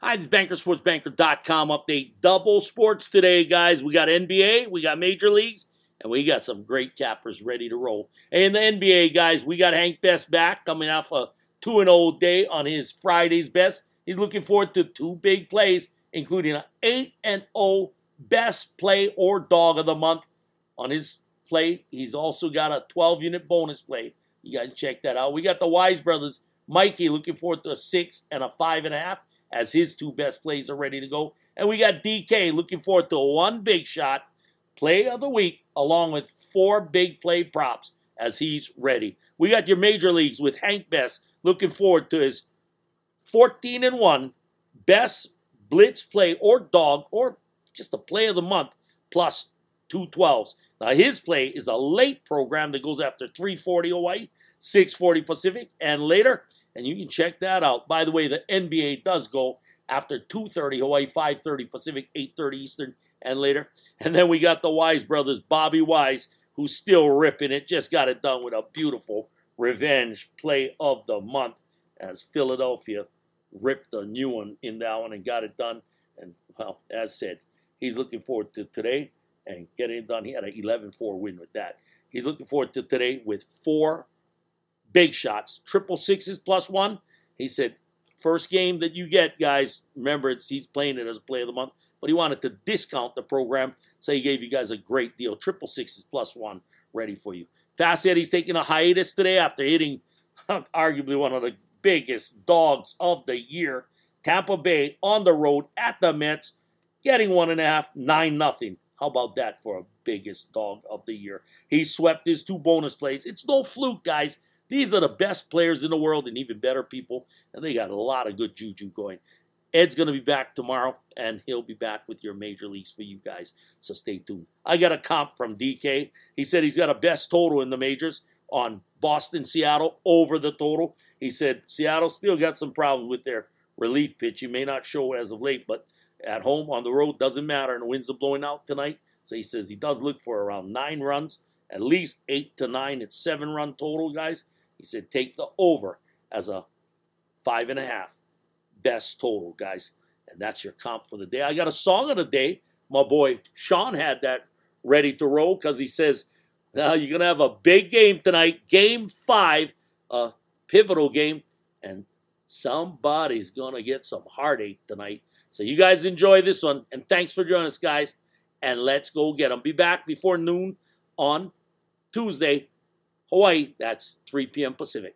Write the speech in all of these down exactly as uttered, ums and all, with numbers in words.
Hi, this is Banker Sports Banker dot com update. Double sports today, guys. We got N B A, we got Major Leagues, and we got some great cappers ready to roll. And in the N B A, guys, we got Hank Best back coming off a two and oh day on his Friday's best. He's looking forward to two big plays, including an eight and oh best play or dog of the month on his play. He's also got a twelve-unit bonus play. You guys check that out. We got the Wise brothers, Mikey, looking forward to a six and a five and a half, as his two best plays are ready to go. And we got D K looking forward to one big shot play of the week, along with four big play props as he's ready. We got your Major Leagues with Hank Best looking forward to his fourteen and one best blitz play or dog or just a play of the month plus two twelves. Now his play is a late program that goes after three forty Hawaii, six forty Pacific, and later. And you can check that out. By the way, the N B A does go after two thirty Hawaii, five thirty Pacific, eight thirty Eastern, and later. And then we got the Wise brothers, Bobby Wise, who's still ripping it. Just got it done with a beautiful revenge play of the month as Philadelphia ripped a new one in that one and got it done. And, well, as said, he's looking forward to today and getting it done. He had an eleven four win with that. He's looking forward to today with four big shots, triple sixes plus one. He said, first game that you get, guys, remember, it's he's playing it as a play of the month, but he wanted to discount the program, so he gave you guys a great deal. Triple sixes plus one ready for you. Fast Eddie's taking a hiatus today after hitting arguably one of the biggest dogs of the year. Tampa Bay on the road at the Mets, getting one and a half, nine nothing. How about that for a biggest dog of the year? He swept his two bonus plays. It's no fluke, guys. These are the best players in the world and even better people, and they got a lot of good juju going. Ed's going to be back tomorrow, and he'll be back with your Major Leagues for you guys, so stay tuned. I got a comp from D K. He said he's got a best total in the majors on Boston, Seattle, over the total. He said Seattle still got some problems with their relief pitch. He may not show as of late, but at home, on the road, doesn't matter, and the winds are blowing out tonight. So he says he does look for around nine runs, at least eight to nine. It's seven-run total, guys. He said take the over as a five and a half best total, guys. And that's your comp for the day. I got a song of the day. My boy Sean had that ready to roll because he says, now you're going to have a big game tonight, game five, a pivotal game, and somebody's going to get some heartache tonight. So you guys enjoy this one, and thanks for joining us, guys, and let's go get them. Be back before noon on Tuesday, Hawaii. That's three p.m. Pacific.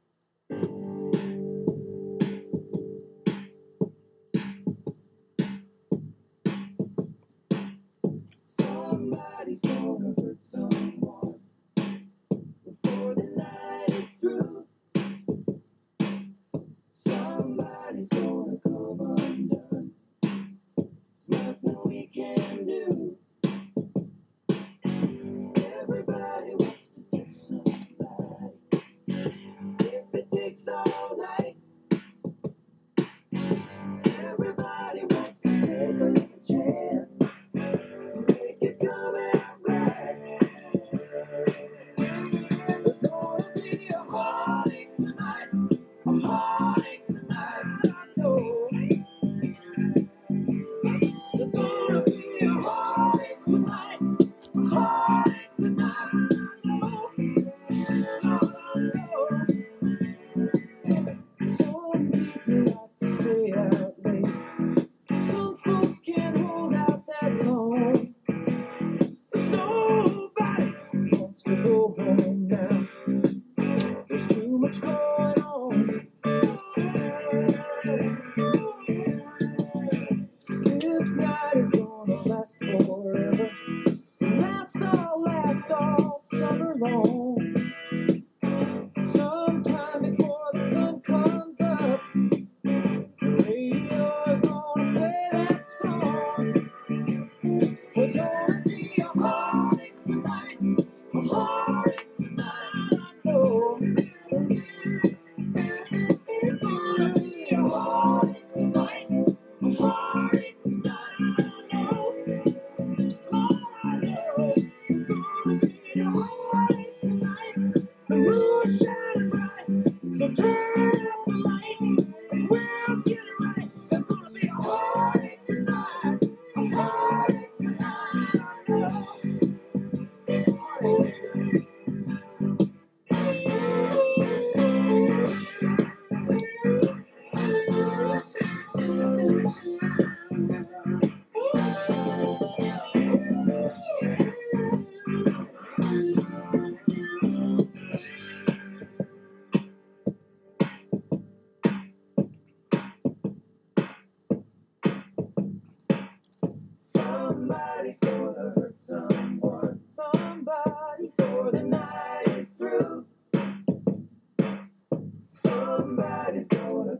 Somebody's gonna hurt someone before the night is through. Somebody's gonna come undone. There's nothing we can do. Everybody wants to touch somebody. If it takes all night, everybody wants to take a little chance. Make it come out right. There's gonna be a heartache tonight, a heartache tonight, I know. There's gonna be a heartache. Somebody's gonna hurt someone. Somebody before the night is through. Somebody's gonna